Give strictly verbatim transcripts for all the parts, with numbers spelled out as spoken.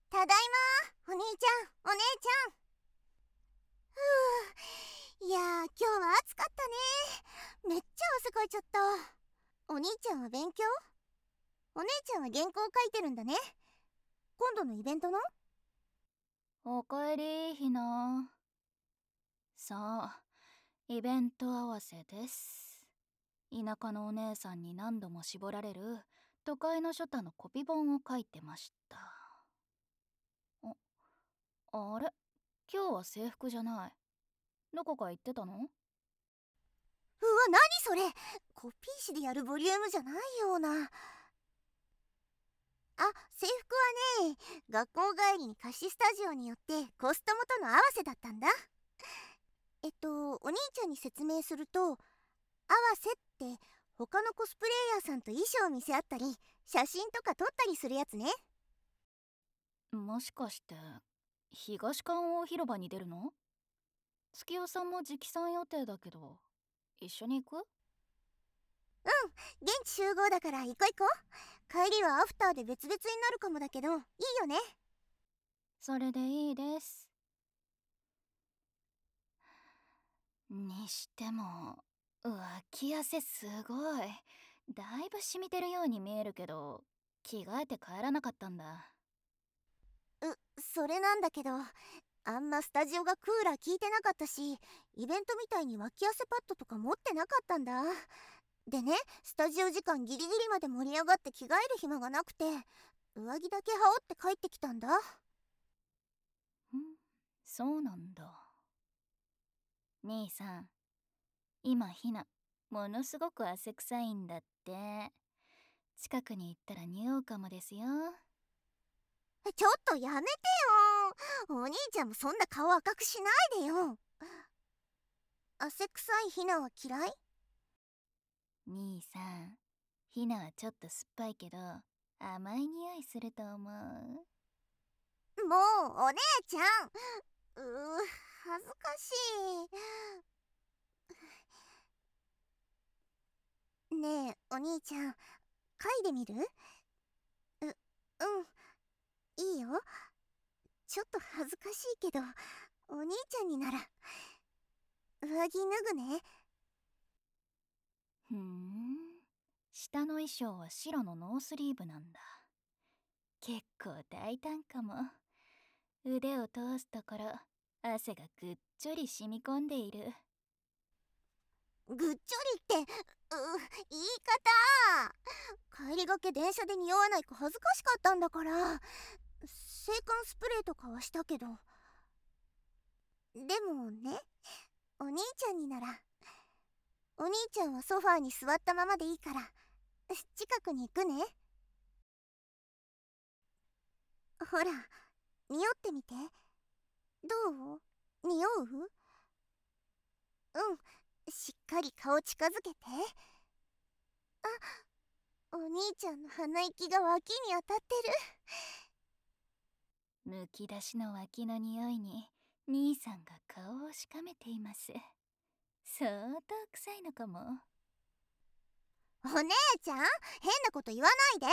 ただいま、お兄ちゃん、お姉ちゃん。ふう、いやー、今日は暑かったね。めっちゃ汗かいちゃった。お兄ちゃんは勉強？お姉ちゃんは原稿を書いてるんだね。今度のイベントの？ おかえり、ひな。そう、イベント合わせです。田舎のお姉さんに何度も絞られる都会のショタのコピ本を書いてました。あ、あれ、今日は制服じゃない。どこか行ってたの？ うわ、何それ。コピー紙でやるボリュームじゃないような。あ、制服はね、学校帰りに貸しスタジオによってコストモとの合わせだったんだ。えっと、お兄ちゃんに説明すると、合わせって他のコスプレイヤーさんと衣装を見せ合ったり、写真とか撮ったりするやつね。 もしかして東館王広場に出るの？月代さんも直参予定だけど、一緒に行く？ 現地集合だから行こう行こう。帰りはアフターで別々になるかもだけど、いいよね。 それでいいです。にしても脇汗すごい。だいぶ染みてるように見えるけど、着替えて帰らなかったんだ。 う、それなんだけど、あんまスタジオがクーラー効いてなかったし、イベントみたいに脇汗パッドとか持ってなかったんだ。でね、スタジオ時間ギリギリまで盛り上がって着替える暇がなくて、上着だけ羽織って帰ってきたんだ。 ん、そうなんだ。兄さん、今ひなものすごく汗臭いんだって。近くに行ったら匂うかもですよ。 ちょっとやめてよ。お兄ちゃんもそんな顔赤くしないでよ。汗臭いひなは嫌い？ 兄さん、ひなはちょっと酸っぱいけど甘い匂いすると思う。 もうお姉ちゃん、うー、恥ずかしい。ねえお兄ちゃん、嗅いでみる？う、うん、いいよ。ちょっと恥ずかしいけど、お兄ちゃんになら上着脱ぐね。 ふん、下の衣装は白のノースリーブなんだ。結構大胆かも。腕を通すところ、汗がぐっちょり染み込んでいる。 ぐっちょりって、う、言い方。帰りがけ電車で匂わないか恥ずかしかったんだから。制汗スプレーとかはしたけど。でもね、お兄ちゃんになら。お兄ちゃんはソファーに座ったままでいいから、近くに行くね。ほら、匂ってみて。どう？匂う？うん、しっかり顔近づけて。あ、お兄ちゃんの鼻息が脇に当たってむき出しの脇の匂いに兄さんが顔をしかめています。相当臭いのかも。 る。お姉ちゃん、変なこと言わないで。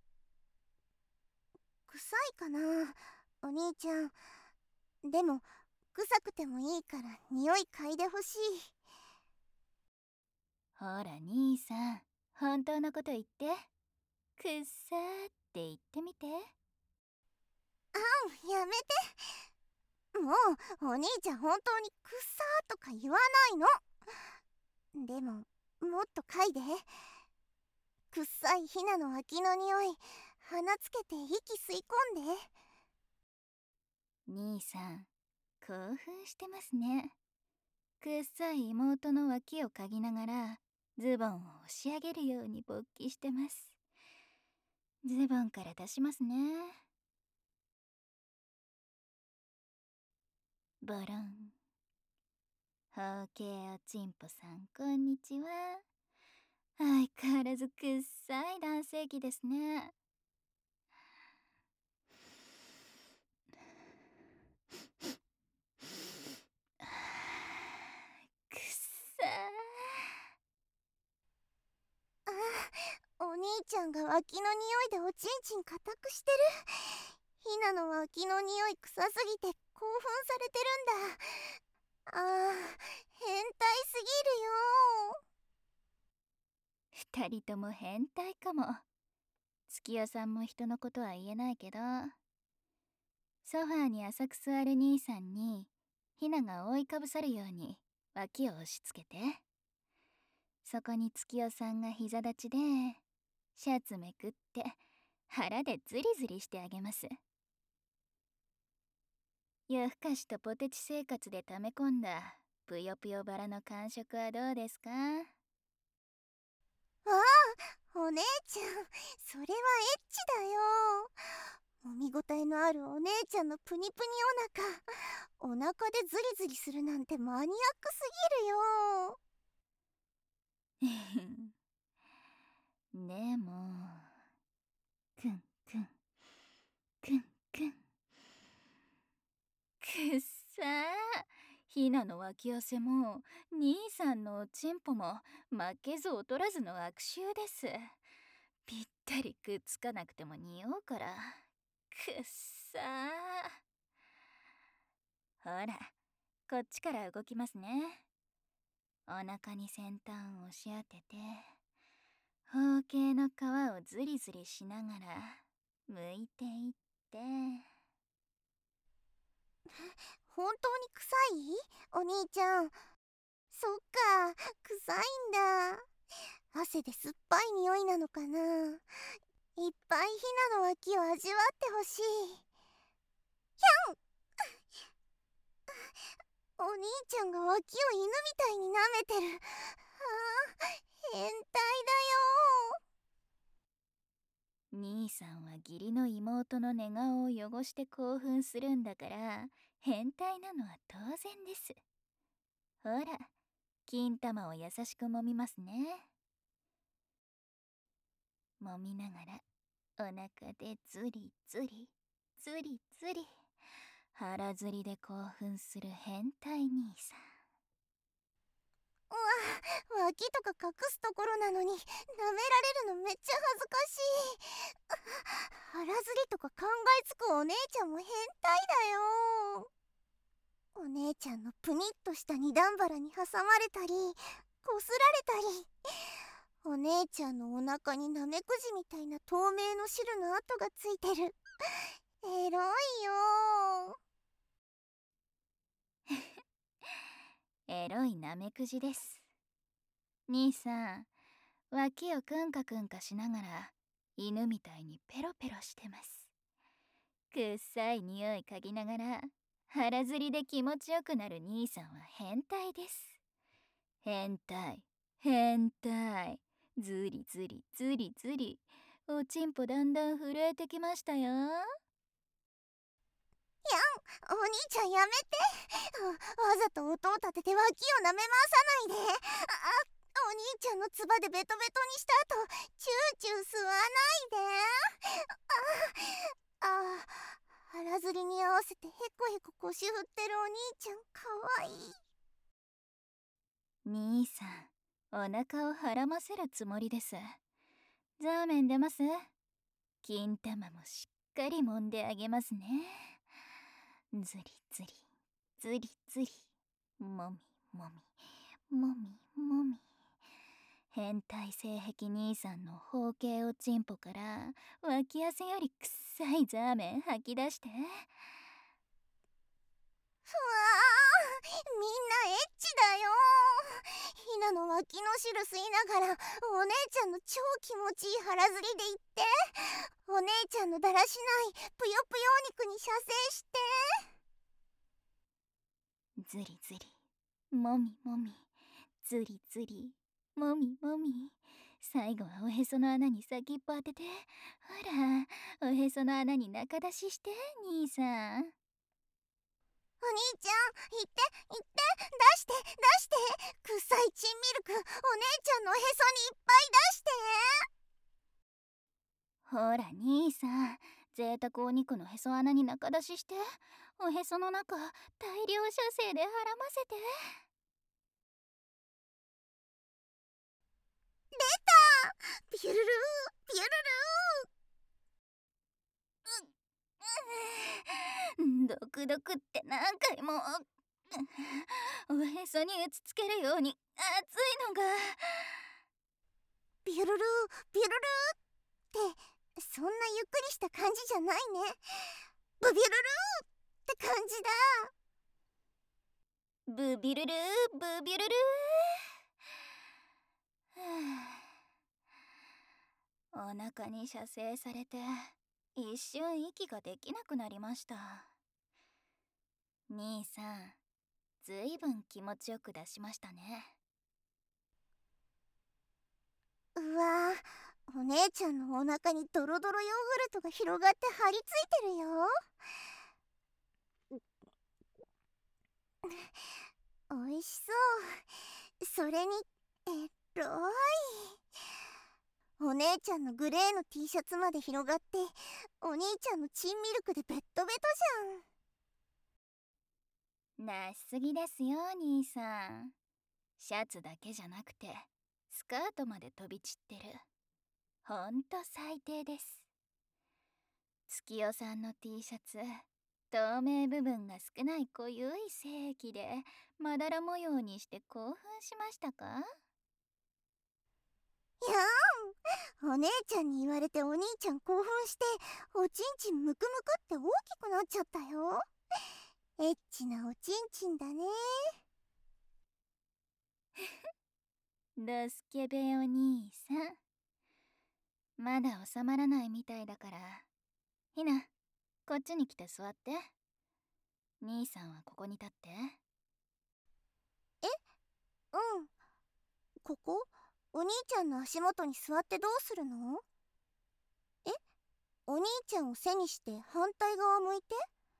臭いかな、お兄ちゃん。でも臭くてもいいから匂い嗅いでほしい。 ほら兄さん、本当のこと言って。くっさーって言ってみて。 うん、やめて。もうお兄ちゃん本当にくっさーとか言わないの。でももっと嗅いで。くっさいひなの脇の匂い、鼻つけて息吸い込んで。 兄さん、興奮してますね。くっさい妹の脇を嗅ぎながらズボンを押し上げるように勃起してます。ズボンから出しますね。ボロン。包茎おちんぽさん、こんにちは。相変わらずくっさい男性器ですね。くっさああ、お兄ちゃんが脇の匂いでおちんちん固くしてる。 ひなの脇の匂い臭すぎて興奮されてるんだ。あー、変態すぎるよ。 二人とも変態かも。月代さんも人のことは言えないけど、ソファーに浅く座る兄さんにひなが覆いかぶさるように脇を押し付けて、そこに月代さんが膝立ちでシャツめくって腹でズリズリしてあげます。夜更かしとポテチ生活で溜め込んだぷよぷよバラの感触はどうですか？ ああ、お姉ちゃん、それはエッチだよ。揉みごたえのあるお姉ちゃんのプニプニお腹、お腹でズリズリするなんてマニアックすぎるよ。 でも、くんくんくんくんくっさー、ひなの脇汗も兄さんのおちんぽも負けず劣らずの悪臭です。ぴったりくっつかなくても匂うから。くっさー。ほら、こっちから動きますね。お腹に先端を押し当てて、包茎の皮をズリズリしながら剥いていって。 本当に臭い？お兄ちゃん。そっか、臭いんだ。汗で酸っぱい匂いなのかな。いっぱいひなの脇を味わってほしい。ひゃんお兄ちゃんが脇を犬みたいに舐めてる。あー、変態だよ。 兄さんは義理の妹の寝顔を汚して興奮するんだから、変態なのは当然です。ほら、金玉を優しく揉みますね。揉みながらお腹でズリズリズリズリ腹ずりで興奮する変態兄さん。 うわ、脇とか隠すところなのに舐められるのめっちゃ恥ずかしい。腹ずりとか考えつくお姉ちゃんも変態だよ。お姉ちゃんのプニッとした二段腹に挟まれたりこすられたり、お姉ちゃんのお腹にナメクジみたいな透明の汁の跡がついてる。エロいよ。 エロいナメクジです。兄さん、脇をくんかくんかしながら犬みたいにペロペロしてます。くっさい匂い嗅ぎながら腹ずりで気持ちよくなる兄さんは変態です。変態変態、ズリズリズリズリ、おちんぽだんだん震えてきましたよ。 お兄ちゃんやめて。わざと音を立てて脇を舐め回さないで。あ、お兄ちゃんのつばでベトベトにした後チューチュー吸わないで。ああ、腹ずりに合わせてヘコヘコ腰振ってるお兄ちゃんかわいい。 兄さん、お腹をはらませるつもりです。ザーメン出ます？金玉もしっかり揉んであげますね。ズリズリズリズリ、もみもみもみもみ。変態性癖兄さんの包茎おちんぽから脇汗よりくっさいザーメン吐き出して。 ふわー、みんなエッチだよ。ひなの脇の汁吸いながらお姉ちゃんの超気持ちいい腹ずりで言って、お姉ちゃんのだらしないぷよぷよお肉に射精して。 ズリズリもみもみズリズリもみもみ、最後はおへその穴に先っぽ当てて、ほら、おへその穴に中出しして兄さん。 お兄ちゃん、行って行って、出して出して、臭いチンミルクお姉ちゃんのおへそにいっぱい出して。 ほら兄さん、贅沢お肉のへそ穴に中出しして、おへその中大量射精ではらませて。 出た、ピュルルーピュルルー。うっ、うドクドクって何回もおへそに打ちつけるように熱いのが。 ビュルルービュルルーってそんなゆっくりした感じじゃないね。ブビュルルーって感じだ。 ブビルルーブビュルルー。お腹に射精されて一瞬息ができなくなりました。兄さん、ずいぶん気持ちよく出しましたね。 うわー、お姉ちゃんのお腹にドロドロヨーグルトが広がって張り付いてるよ。おいしそう。それにエロい。お姉ちゃんのグレーの T シャツまで広がって、お兄ちゃんのチンミルクでベッドベトじゃん。なしすぎですよ兄さん。シャツだけじゃなくてスカートまで飛び散ってる。ほんと最低です。月代さんの T シャツ、透明部分が少ない濃ゆい精液でまだら模様にして興奮しましたか？ いやーん、お姉ちゃんに言われてお兄ちゃん興奮しておちんちんムクムクって大きくなっちゃったよ。エッチなおちんちんだね。 ドスケベお兄さん、まだ収まらないみたいだから、ひな、こっちに来て座って。兄さんはここに立って。 え、うん。ここ？お兄ちゃんの足元に座ってどうするの？え、お兄ちゃんを背にして反対側向いて。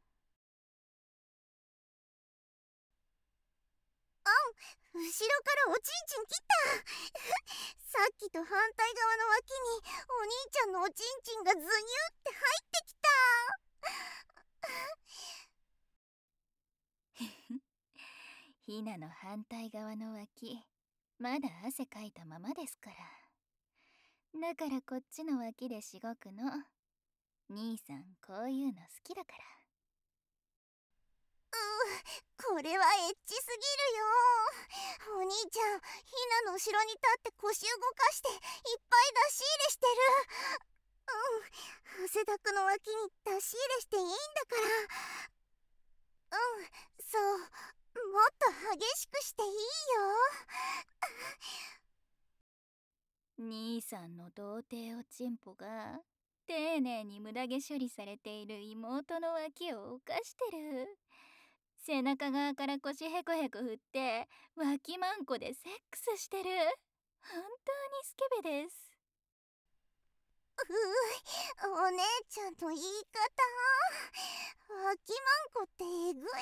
あん、後ろからおちんちん切ったさっきと反対側の脇にお兄ちゃんのおちんちんがズニュって入ってきたひなの反対側の脇、まだ汗かいたままですから。だからこっちの脇でしごくの。兄さんこういうの好きだから。 うー、これはエッチすぎるよ。お兄ちゃん、ひなの後ろに立って腰動かしていっぱい出し入れしてる。うん、汗だくの脇に出し入れしていいんだから。うん、そう、もっと激しくしていいよ。 兄さんの童貞おちんぽが丁寧に無駄毛処理されている妹の脇を犯してる。背中側から腰ヘコヘコ振って脇マンコでセックスしてる。本当にスケベです。 うー、お姉ちゃんの言い方、脇マンコってえぐいよ。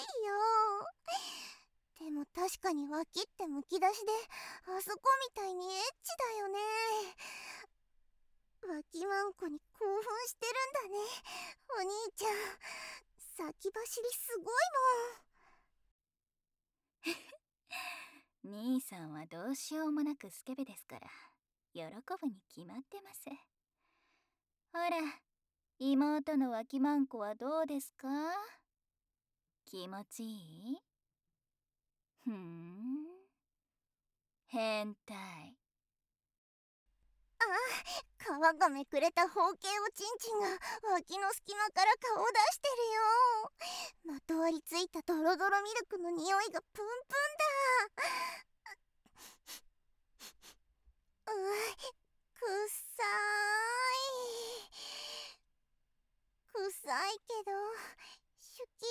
でも確かに脇ってむき出しであそこみたいにエッチだよね。脇マンコに興奮してるんだね、お兄ちゃん。先走りすごいもん兄さんはどうしようもなくスケベですから喜ぶに決まってます。ほら、妹の脇マンコはどうですか？気持ちいい？ふーん、変態。 ああ、皮がめくれた方形おちんちんが脇の隙間から顔出してるよ。まとわりついたドロドロミルクの匂いがプンプンだ。うー、くっさい。くさいけどシュキ。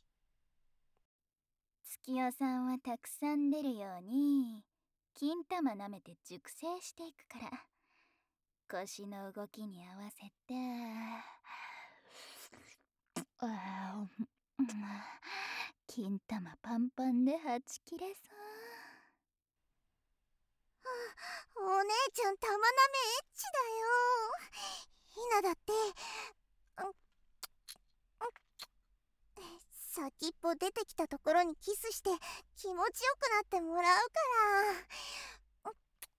月代さんはたくさん出るように金玉舐めて熟成していくから、腰の動きに合わせてあー金玉パンパンではち切れそう。 お姉ちゃん玉舐めエッチだよ。ひなだって、先っぽ出てきたところにキスして気持ちよくなってもらうから。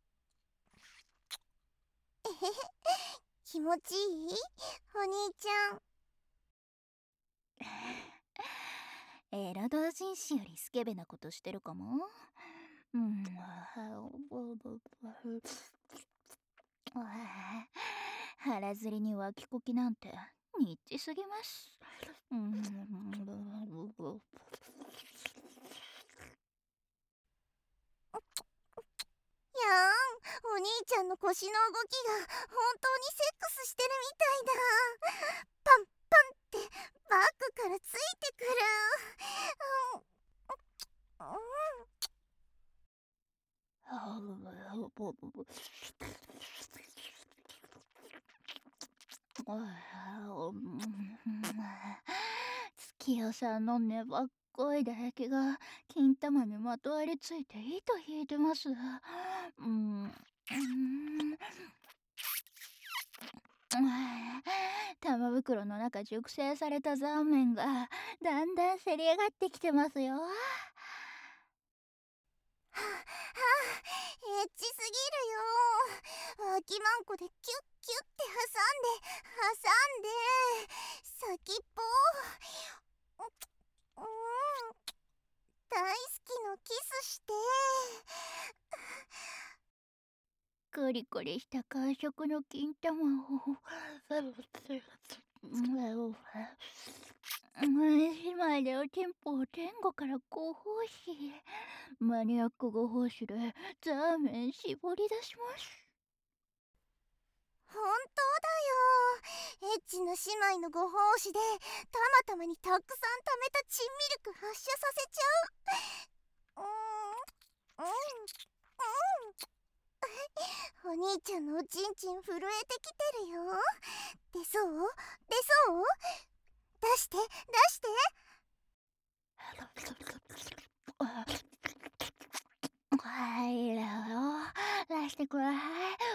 えへへ、気持ちいい？お兄ちゃん。 エラ同人誌よりスケベなことしてるかも。うん腹ずりに脇こきなんてニッチすぎます。うんやーん、お兄ちゃんの腰の動きが本当にセックスしてるみたいだ。パンパンってバックからついてくる。 月夜さんの粘っこい唾液が金玉にまとわりついて糸引いてます。うん、うん玉袋の中熟成されたザーメンがだんだんせり上がってきてますよ。はあ、はあ、エッチすぎるよ。脇マンコでキュッキュッて挟んで挟んで先っぽうん、大好きのキスして。 コリコリした感触の金玉を姉妹でおちんぽを前後からご奉仕。マニアックご奉仕でザーメン絞り出します。 本当だよ。エッチな姉妹のご奉仕でたまたまにたくさん溜めたチンミルク発射させちゃう。うんうんうんお兄ちゃんのおちんちん震えてきてるよ。出そう出そう出して出してはいだよ、出してください。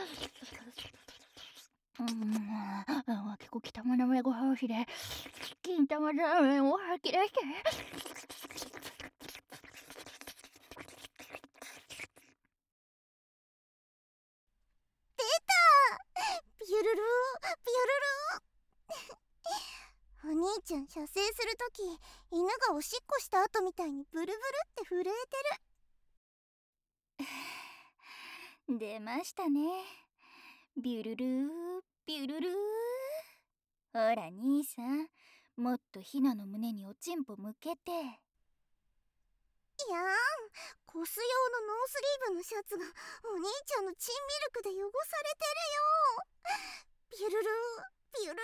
うん、脇こき玉の目ご奉仕で金玉ザーメンを吐き出して。 出たビュルルービュルルーお兄ちゃん射精するとき犬がおしっこした後みたいにブルブルって震えてる。出ましたね、ビュルルービュルルー。ほら兄さん、もっとヒナの胸におちんぽ向けて。 いやーん、コス用のノースリーブのシャツがお兄ちゃんのチンミルクで汚されてるよ。ビュルルービュルル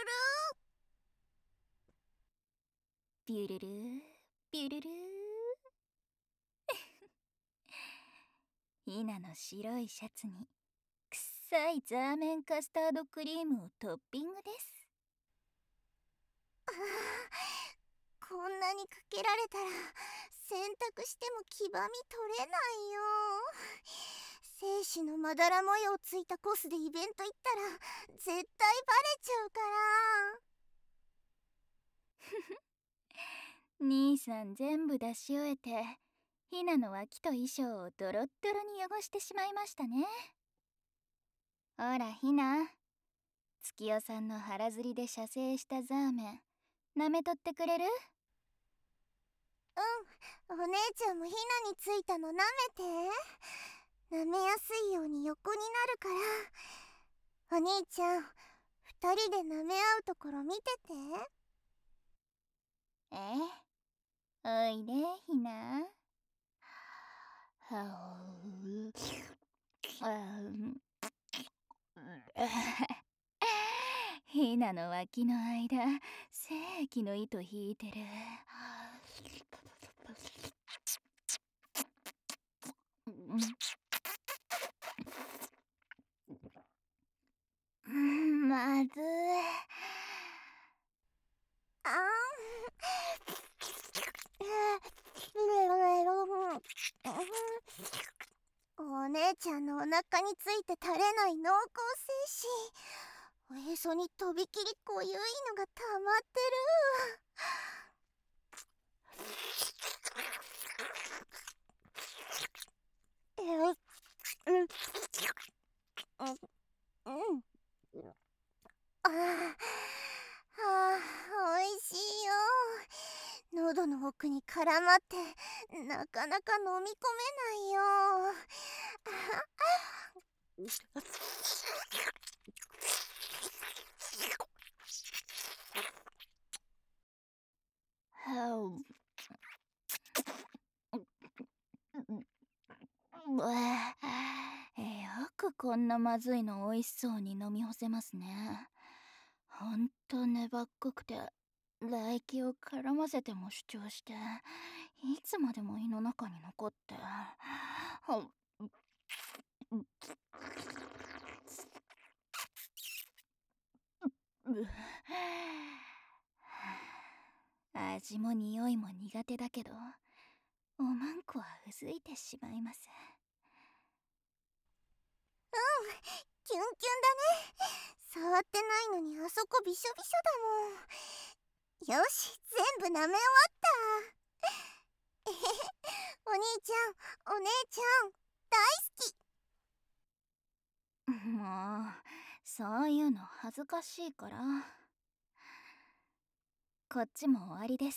ービュルルービュルルーヒナの白いシャツに臭いザーメンカスタードクリームをトッピングです。 あー、こんなにかけられたら洗濯しても黄ばみ取れないよ。精子のまだら模様ついたコスでイベント行ったら絶対バレちゃうから。 兄さん全部出し終えてヒナの脇と衣装をドロッドロに汚してしまいましたね。ほらヒナ、月夜さんの腹ずりで射精したザーメン舐めとってくれる？ うん、お姉ちゃんもヒナについたの舐めて。舐めやすいように横になるから。お兄ちゃん、二人で舐め合うところ見てて。 えおいでヒナ。はうヒナの脇の間、精液の糸引いてる。まずい。 あんお姉ちゃんのお腹について垂れない濃厚精子、おへそにとびきり濃ゆいのがたまってる。うんうんあーあー、おいしいよ。喉のの奥に絡まってなかなか飲み込めないよ。 はううわえよくこんなまずいの美味しそうに飲み干せますね。ほんと粘っこくて唾液を絡ませても主張していつまでも胃の中に残ってほう味も匂いも苦手だけどおまんこはうずいてしまいます。 うん、キュンキュンだね。触ってないのにあそこびしょびしょだもん。よし、全部舐め終わった。えへへ、お兄ちゃん、お姉ちゃん、大好き。 もうそういうの恥ずかしいから。こっちも終わりです。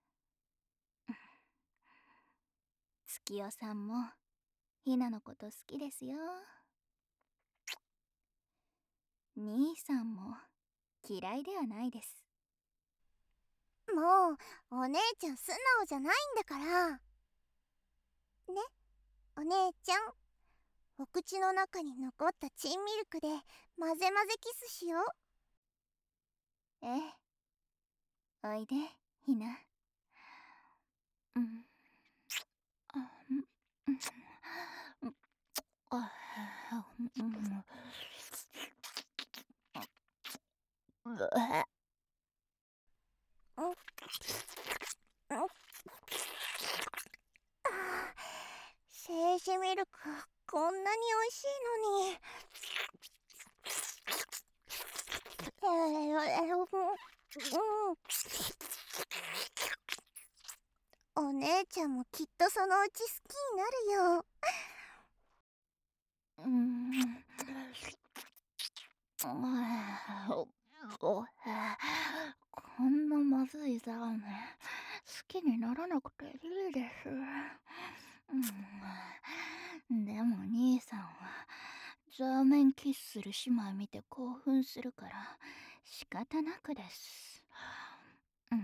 月代さんもひなのこと好きですよ。兄さんも嫌いではないです。 もうお姉ちゃん素直じゃないんだからね。お姉ちゃん、お口の中に残ったチンミルクで混ぜ混ぜキスしよう。 ええ、おいでひな。うんあうんうんあうんうわうんうん精子ミルクこんなに美味しいのに。えー、うんお姉ちゃんもきっとそのうち好きになるよ。 うんこんなまずいザーメン好きにならなくていいです。うん、でも兄さんはザーメンキスする姉妹見て興奮するから仕方なくです。うん、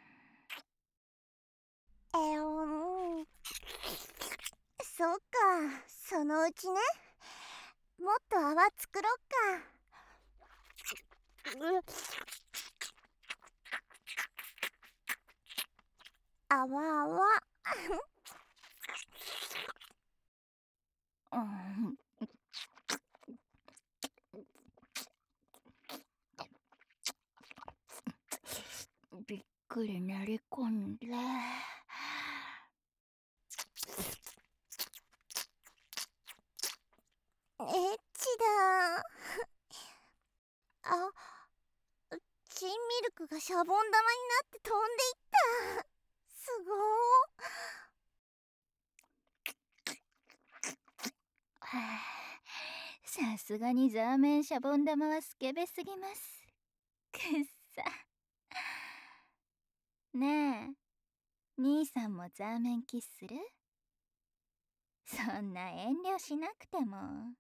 えー、うんそっか、そのうちね。もっと泡作ろっか。泡泡うんびっくり練り込んで。 エッチだ。あ、チンミルクがシャボン玉になって飛んでいった。すごはあ、さすがにザーメンシャボン玉はスケベすぎます。くっさ。ねえ、兄さんもザーメンキスする？そんな遠慮しなくても。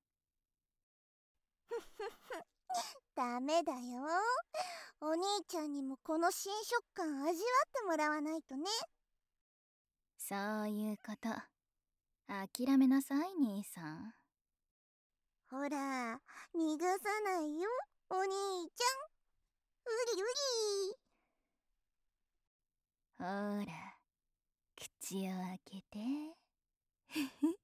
ダメだよ。お兄ちゃんにもこの新食感味わってもらわないとね。 そういうこと諦めなさい兄さん。 ほら、逃がさないよお兄ちゃん。うりうり。 ほら口を開けて